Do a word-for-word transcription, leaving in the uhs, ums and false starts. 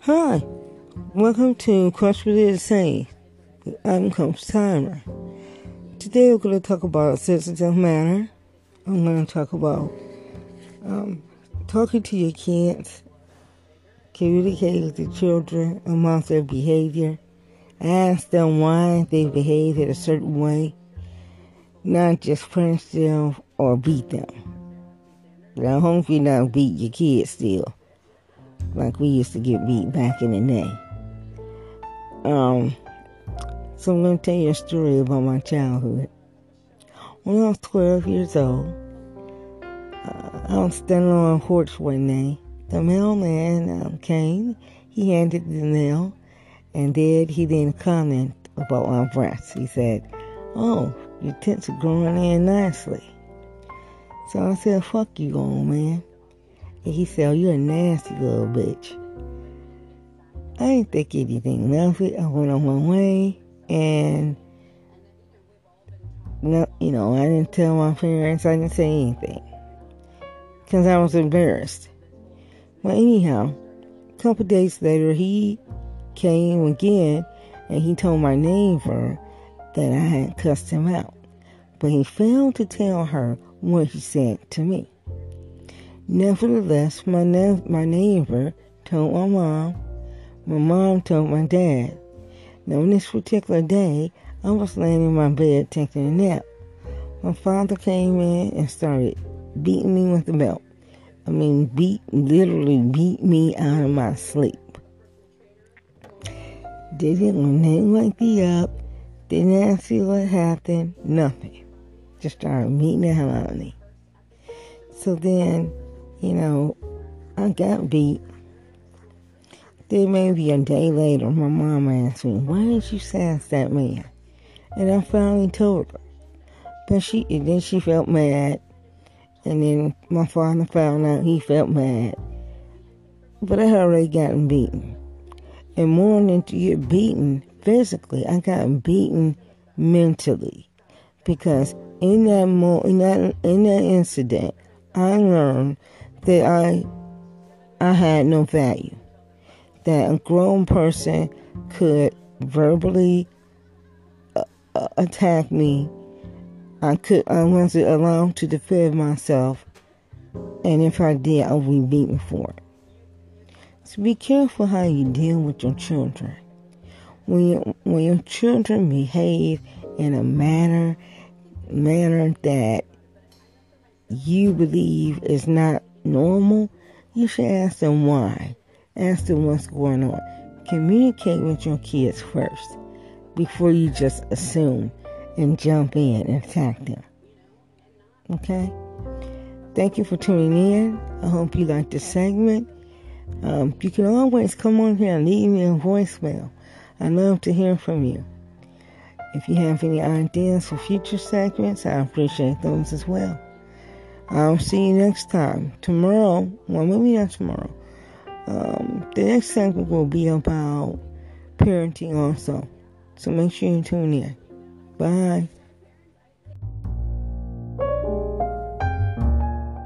Hi, welcome to Crush With It Say. I'm Coach Tyra. Today we're going to talk about sensitive matter. I'm going to talk about um, talking to your kids, communicating with the children about their behavior, ask them why they behave in a certain way, not just punish them or beat them. But I hope you not beat your kids still, like we used to get beat back in the day. Um, so I'm going to tell you a story about my childhood. When I was twelve years old, uh, I was standing on a porch one day. The mailman um, came. He handed the mail, and then he didn't comment about my breasts. He said, "Oh, your tits are growing in nicely." So I said, "Fuck you, old man." And he said, "Oh, you're a nasty little bitch." I didn't think anything of it. I went on my way, and no, you know, I didn't tell my parents. I didn't say anything because I was embarrassed. Well, anyhow, a couple days later, he came again, and he told my neighbor that I had cussed him out, but he failed to tell her what he said to me. Nevertheless, my ne- my neighbor told my mom. My mom told my dad. Now, on this particular day, I was laying in my bed taking a nap. My father came in and started beating me with the belt. I mean, beat, literally beat me out of my sleep. Didn't wake me up. Didn't ask me what happened. Nothing. Just started beating the hell out of me. So then, you know, I got beat. Then maybe a day later, my mom asked me, "Why did you sass that man?" And I finally told her. But she, and then she felt mad. And then my father found out he felt mad. But I had already gotten beaten. And more than to get beaten physically, I got beaten mentally. Because in that mo- in that in that incident, I learned that I I had no value. That a grown person could verbally uh, attack me. I could, I wasn't allowed to defend myself, and if I did, I would be beaten for it. So be careful how you deal with your children. When you, when your children behave in a manner, manner that you believe is not normal, you should ask them why. Ask them what's going on. Communicate with your kids first before you just assume and jump in and attack them. Okay? Thank you for tuning in. I hope you liked this segment. Um, you can always come on here and leave me a voicemail. I love to hear from you. If you have any ideas for future segments, I appreciate those as well. I'll see you next time. Tomorrow, well, maybe not tomorrow. Um, the next segment will be about parenting also. So make sure you tune in. Bye.